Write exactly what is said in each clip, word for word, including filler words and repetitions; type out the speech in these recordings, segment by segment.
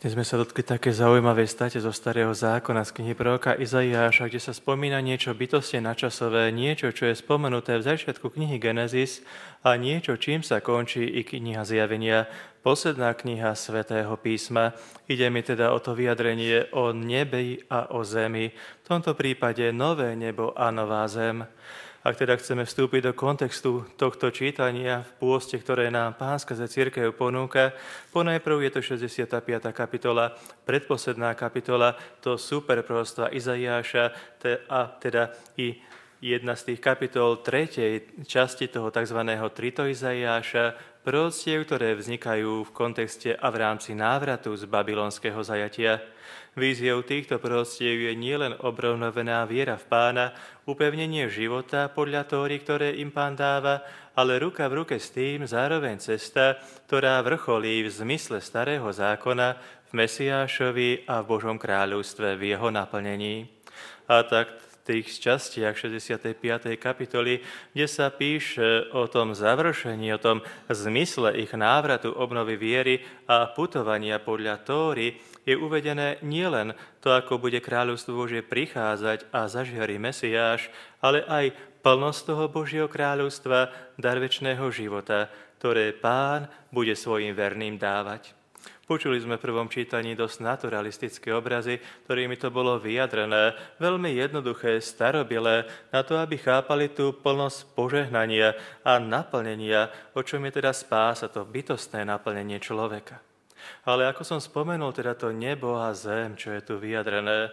Dnes sme sa dotkli také zaujímavej state zo Starého zákona z knihy proroka Izaiáša, kde sa spomína niečo bytostne nadčasové, niečo, čo je spomenuté v začiatku knihy Genesis a niečo, čím sa končí i kniha Zjavenia, posledná kniha Svätého písma. Ide mi teda o to vyjadrenie o nebi a o zemi, v tomto prípade nové nebo a nová zem. Ak teda chceme vstúpiť do kontextu tohto čítania v pôste, ktoré nám Pánska za cirkev ponúka, ponajprv je to šesťdesiata piata kapitola, predposledná kapitola, to superproroctva Izaiáša a teda i jedna z tých kapitol tretej časti toho tzv. Trito Izaiáša, proroctiev, ktoré vznikajú v kontexte a v rámci návratu z babylonského zajatia. Víziou týchto proroctiev je nielen obnovená viera v Pána, upevnenie života podľa Tóry, ktoré im Pán dáva, ale ruka v ruke s tým zároveň cesta, ktorá vrcholí v zmysle Starého zákona v Mesiášovi a v Božom kráľovstve v jeho naplnení. A tak v tých častiach šesťdesiatej piatej kapitoly, kde sa píše o tom završení, o tom zmysle ich návratu, obnovy viery a putovania podľa Tóry, je uvedené nielen to, ako bude kráľovstvo Božie prichádzať a zažiari Mesiáš, ale aj plnosť toho Božieho kráľovstva, dar večného života, ktoré Pán bude svojim verným dávať. Počuli sme v prvom čítaní dosť naturalistické obrazy, ktorými to bolo vyjadrené, veľmi jednoduché, starobilé, na to, aby chápali tú plnosť požehnania a naplnenia, o čom je teda spása, to bytostné naplnenie človeka. Ale ako som spomenul, teda to nebo a zem, čo je tu vyjadrené,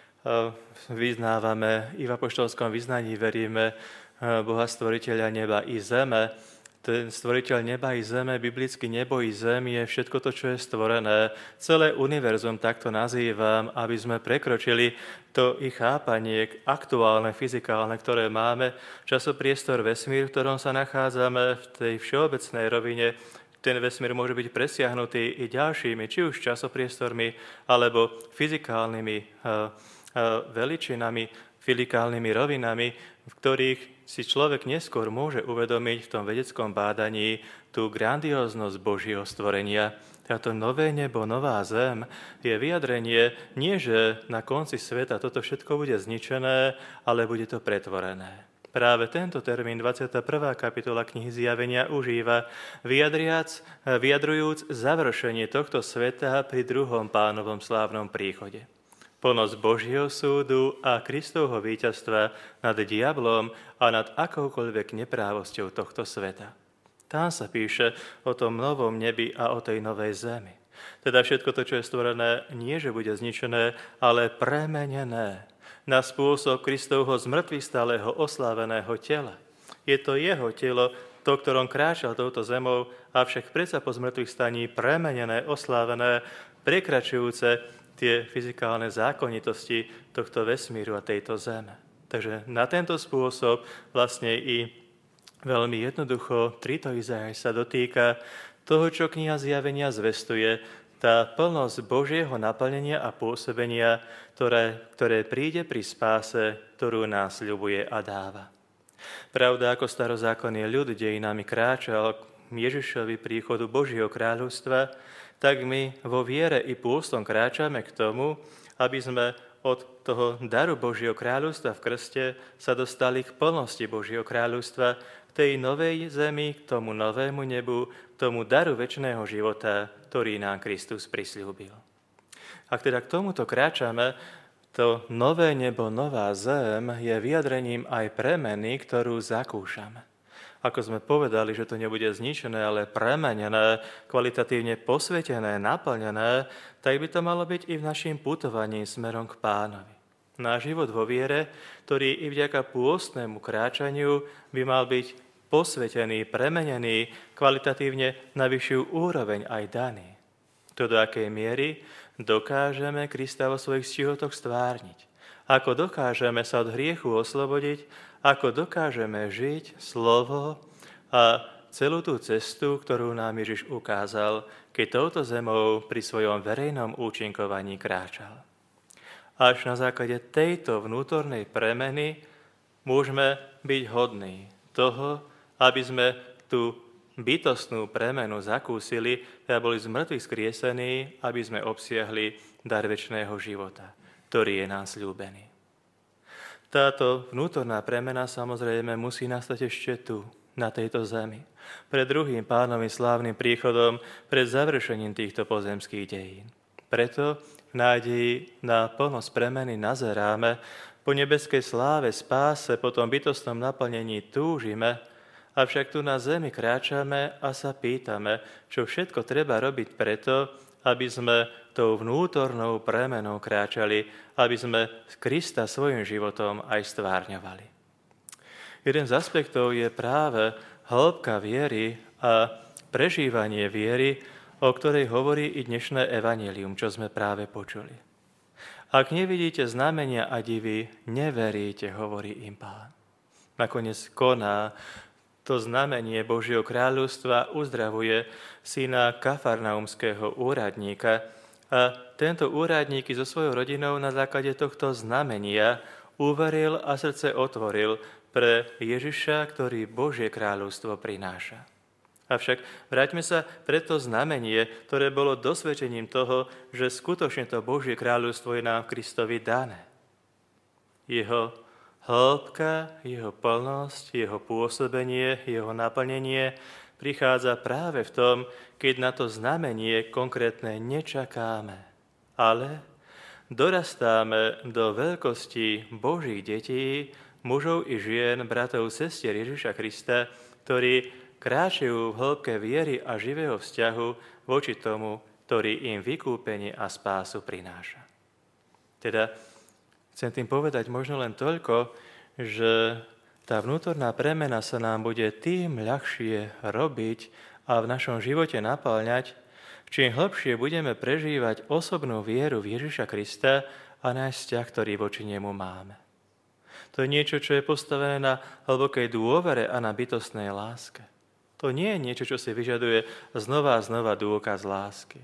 vyznávame i v apoštolskom vyznaní, veríme Boha stvoriteľa neba i zeme. Ten stvoriteľ neba i zeme, biblicky nebo i zem je všetko to, čo je stvorené. Celé univerzum takto nazývam, aby sme prekročili to ich chápanie aktuálne, fyzikálne, ktoré máme, časopriestor, vesmír, v ktorom sa nachádzame v tej všeobecnej rovine. Ten vesmír môže byť presiahnutý i ďalšími, či už časopriestormi, alebo fyzikálnymi uh, uh, veličinami, fyzikálnymi rovinami, v ktorých si človek neskôr môže uvedomiť v tom vedeckom bádaní tú grandióznosť Božieho stvorenia. Táto nové nebo, nová zem je vyjadrenie nie, že na konci sveta toto všetko bude zničené, ale bude to pretvorené. Práve tento termín dvadsiata prvá kapitola knihy Zjavenia užíva, vyjadriac, vyjadrujúc završenie tohto sveta pri druhom Pánovom slávnom príchode. Plnosť Božieho súdu a Kristovho víťazstva nad diablom a nad akoukoľvek neprávosťou tohto sveta. Tam sa píše o tom novom nebi a o tej novej zemi. Teda všetko to, čo je stvorené, nie že bude zničené, ale premenené na spôsob Kristovho zmrtvých stáleho osláveného tela. Je to jeho telo, to, ktorom kráčal touto zemou, avšak predsa po zmrtvých staní premenené, oslávené, prekračujúce tie fyzikálne zákonitosti tohto vesmíru a tejto zeme. Takže na tento spôsob vlastne i veľmi jednoducho Trito Izaiáš sa dotýka toho, čo kniha Zjavenia zvestuje, tá plnosť Božieho naplnenia a pôsobenia, ktoré, ktoré príde pri spáse, ktorú nás ľubuje a dáva. Pravda, ako starozákonný ľud dejinami kráčal k Ježišovi príchodu Božieho kráľovstva, tak my vo viere i pôstom kráčame k tomu, aby sme od toho daru Božieho kráľovstva v krste sa dostali k plnosti Božieho kráľovstva, k tej novej zemi, k tomu novému nebu, k tomu daru večného života, ktorý nám Kristus prisľúbil. Ak teda k tomuto kráčame, to nové nebo, nová zem je vyjadrením aj premeny, ktorú zakúšame. Ako sme povedali, že to nebude zničené, ale premenené, kvalitatívne posvetené, naplnené, tak by to malo byť i v našim putovaní smerom k Pánovi. Náš život vo viere, ktorý i vďaka pôstnemu kráčaniu by mal byť posvetený, premenený, kvalitatívne na vyššiu úroveň aj daný. To, do akej miery dokážeme Krista vo svojich stihotoch stvárniť. Ako dokážeme sa od hriechu oslobodiť, ako dokážeme žiť slovo a celú tú cestu, ktorú nám Ježiš ukázal, keď touto zemou pri svojom verejnom účinkovaní kráčal. Až na základe tejto vnútornej premeny môžeme byť hodní toho, aby sme tú bytostnú premenu zakúsili a boli z mŕtvych skriesení, aby sme obsiahli dar večného života, ktorý je nám sľúbený. Táto vnútorná premena samozrejme musí nastať ešte tu, na tejto zemi, pred druhým Pánovým slávnym príchodom, pred završením týchto pozemských dejín. Preto v nádeji na plnosť premeny nazeráme, po nebeskej sláve, spáse, po tom bytostnom naplnení túžime, avšak tu na zemi kráčame a sa pýtame, čo všetko treba robiť preto, aby sme tou vnútornou premenou kráčali, aby sme Krista svojim životom aj stvárňovali. Jeden z aspektov je práve hĺbka viery a prežívanie viery, o ktorej hovorí i dnešné evanjelium, čo sme práve počuli. Ak nevidíte znamenia a divy, neveríte, hovorí im Pán. Nakoniec koná to znamenie Božieho kráľovstva, uzdravuje syna kafarnaumského úradníka a tento úradník so svojou rodinou na základe tohto znamenia uveril a srdce otvoril pre Ježiša, ktorý Božie kráľovstvo prináša. Avšak vráťme sa pre to znamenie, ktoré bolo dosvedčením toho, že skutočne to Božie kráľovstvo je nám v Kristovi dané. Jeho hĺbka, jeho plnosť, jeho pôsobenie, jeho naplnenie prichádza práve v tom, keď na to znamenie konkrétne nečakáme, ale dorastáme do veľkosti Božích detí, mužov i žien, bratov, sestier Ježiša Krista, ktorí kráčajú v hĺbke viery a živého vzťahu voči tomu, ktorý im vykúpenie a spásu prináša. Teda chcem tým povedať možno len toľko, že tá vnútorná premena sa nám bude tým ľahšie robiť a v našom živote napĺňať, čím hĺbšie budeme prežívať osobnú vieru v Ježiša Krista a náš vzťah, ktorý voči nemu máme. To je niečo, čo je postavené na hlbokej dôvere a na bytostnej láske. To nie je niečo, čo si vyžaduje znova a znova dôkaz lásky.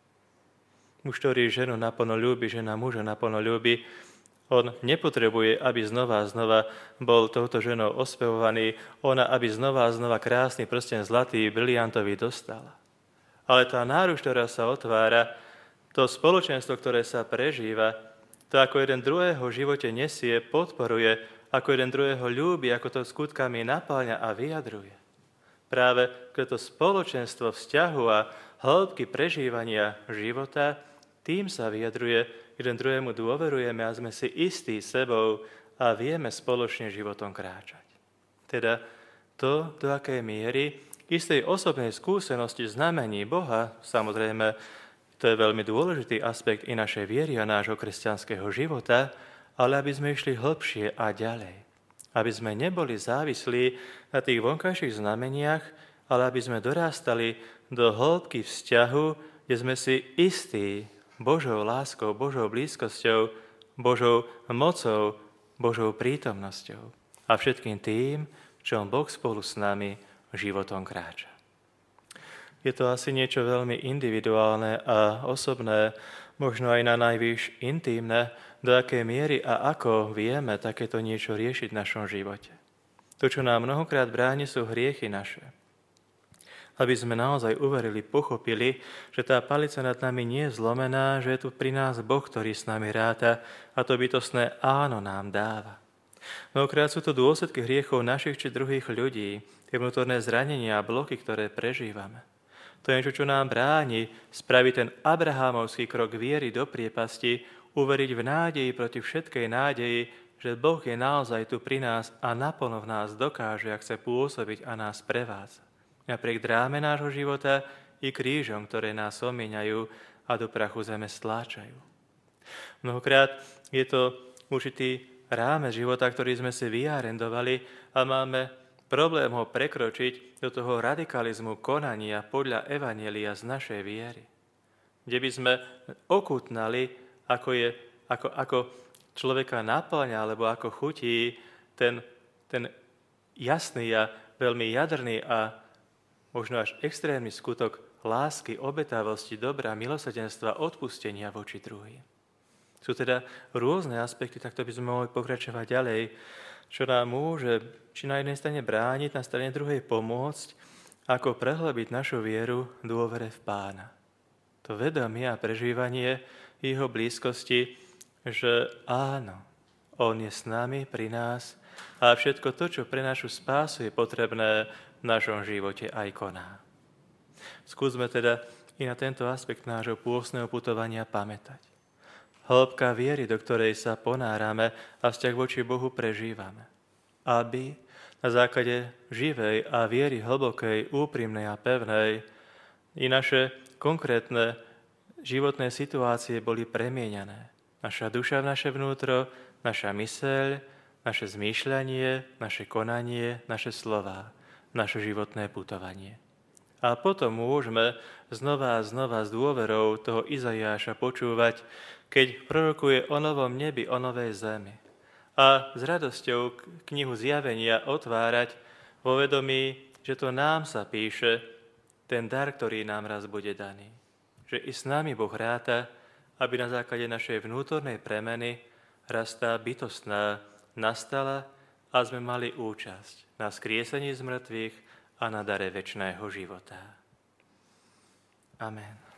Muž, ktorý ženu naplno ľúbi, žena muža naplno ľúbi, on nepotrebuje, aby znova a znova bol touto ženou ospevovaný, ona, aby znova a znova krásny prsten zlatý, briliantový dostala. Ale tá náruč, ktorá sa otvára, to spoločenstvo, ktoré sa prežíva, to ako jeden druhého v živote nesie, podporuje, ako jeden druhého ľúbi, ako to skutkami napáľňa a vyjadruje. Práve to spoločenstvo vzťahu a hĺbky prežívania života, tým sa vyjadruje, jeden druhému dôverujeme a sme si istí sebou a vieme spoločne životom kráčať. Teda to, do akej miery istej osobnej skúsenosti znamení Boha, samozrejme, to je veľmi dôležitý aspekt i našej viery a nášho kresťanského života, ale aby sme išli hlbšie a ďalej. Aby sme neboli závislí na tých vonkajších znameniach, ale aby sme dorástali do hĺbky vzťahu, kde sme si istí Božou láskou, Božou blízkosťou, Božou mocou, Božou prítomnosťou a všetkým tým, čom Boh spolu s nami životom kráča. Je to asi niečo veľmi individuálne a osobné, možno aj na najvyššie intímne, do akej miery a ako vieme takéto niečo riešiť v našom živote. To, čo nám mnohokrát bráni, sú hriechy naše. Aby sme naozaj uverili, pochopili, že tá palica nad nami nie je zlomená, že je tu pri nás Boh, ktorý s nami ráta a to bytostné áno nám dáva. Mnohokrát sú to dôsledky hriechov našich či druhých ľudí, tie vnútorné zranenia a bloky, ktoré prežívame. To je niečo, čo nám bráni spraviť ten abrahámovský krok viery do priepasti, uveriť v nádeji proti všetkej nádeji, že Boh je naozaj tu pri nás a naplno v nás dokáže, ak chce pôsobiť a nás prevádza. Napriek dráme nášho života i krížom, ktoré nás omieňajú a do prachu zeme stláčajú. Mnohokrát je to určitý rámec života, ktorý sme si vyarendovali a máme problém ho prekročiť do toho radikalizmu konania podľa evanjelia z našej viery, kde by sme okutnali, ako, je, ako, ako človeka naplňa, alebo ako chutí ten, ten jasný a veľmi jadrný a možno až extrémny skutok lásky, obetavosti, dobra, milosrdenstva, odpustenia voči druhým. Sú teda rôzne aspekty, takto by sme mohli pokračovať ďalej, čo nám môže či na jednej strane brániť, na strane druhej pomôcť, ako prehlbiť našu vieru dôvere v Pána. To vedomie a prežívanie jeho blízkosti, že áno, on je s nami, pri nás a všetko to, čo pre našu spásu je potrebné, v našom živote aj koná. Skúsme teda i na tento aspekt nášho pôstneho putovania pamätať. Hĺbka viery, do ktorej sa ponárame a vzťah voči Bohu prežívame. Aby na základe živej a viery hlbokej, úprimnej a pevnej i naše konkrétne životné situácie boli premieňané. Naša duša v naše vnútro, naša myseľ, naše zmýšľanie, naše konanie, naše slová, naše životné putovanie. A potom môžeme znova a znova s dôverou toho Izaiáša počúvať, keď prorokuje o novom nebi, o novej zemi. A s radosťou knihu Zjavenia otvárať vo vedomí, že to nám sa píše ten dar, ktorý nám raz bude daný. Že i s nami Boh ráta, aby na základe našej vnútornej premeny raz tá bytostná nastala a sme mali účasť na skriesení z mŕtvych a na dare večného života. Amen.